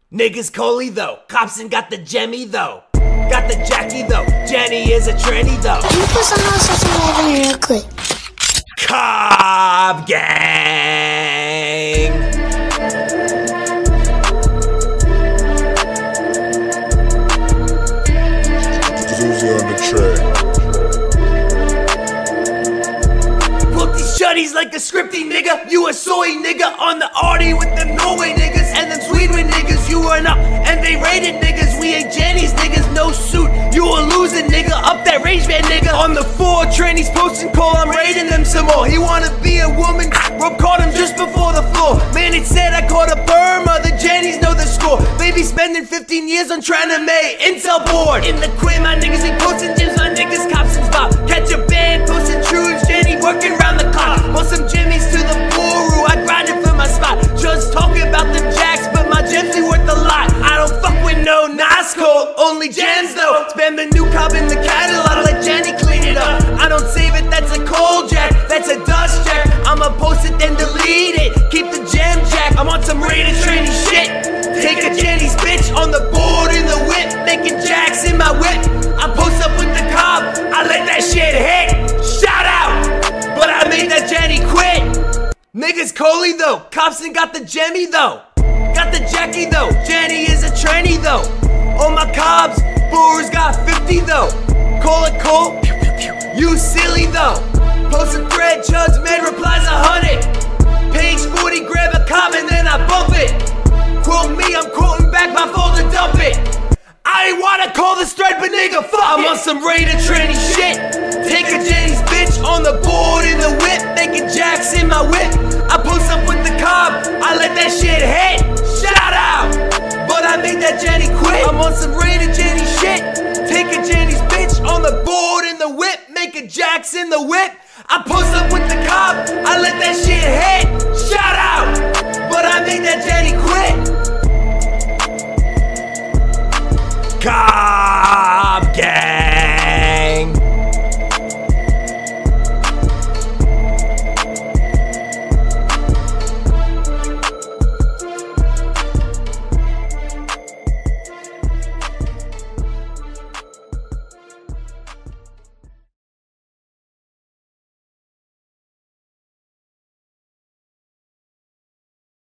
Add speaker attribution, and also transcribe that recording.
Speaker 1: Niggas Coley though, Copson got the Jemmy though. Got the Jackie though, Jenny is a tranny though.
Speaker 2: Can you put some more stuff in real quick?
Speaker 1: Cobb Gang.
Speaker 3: Uzi on the track.
Speaker 1: Book these shutties like a scripty nigga. You a soy nigga on the arty with them Norway niggas and them Sweden niggas. You run up and they raided niggas. We ain't Jenny's niggas, no suit. You a losing nigga, up that range man nigga. On the 4 trannies posting call, I'm raiding them some more. He wanna be a woman, rope caught him just before the floor. Man, it said I caught a Burma, the Jennies know the score. Baby spending 15 years on trying to make Intel board. In the quit, my niggas be posting gyms, my niggas Copson's bop. Catch a band, posting truths, Jenny working round the clock. Want some Jimmys to the Buru, I grind it for my spot. Just talking about them jacks, but my gems be worth a lot. I don't fuck with no Nasco, only gems though. Spam the new Cobb in the catalog, let Jenny clean it up. I don't save it, that's a cold jack, that's a dust jack. I'ma post it then delete it, keep the gem jack. I'm on some rated trendy shit. Take a Jenny's bitch on the board in the whip, making jacks in my whip. I post up with the Cobb, I let that shit hit. Shout out, but I made that Jenny quit. Niggas Coley though, Copson got the Jemmy though. Got the Jackie though, Jenny is a tranny though. On my Cobbs, Brewers got 50 though. Call it cool, you silly though. Post a thread, Chuds man replies 100. Page 40, grab a Cobb and then I bump it. Quote me, I'm quoting back my folder, dump it. I ain't wanna call this thread, but nigga, fuck I'm on some rated tranny shit. Take a Jenny's bitch on the board in the whip, making jacks in my whip. I post up with the Cobb, I let that shit hit. Shout out, but I made that Jenny quit. I'm on some rated Jenny shit. Take a Jenny's bitch on the board in the whip, making jacks in the whip. I post up with the Cobb, I let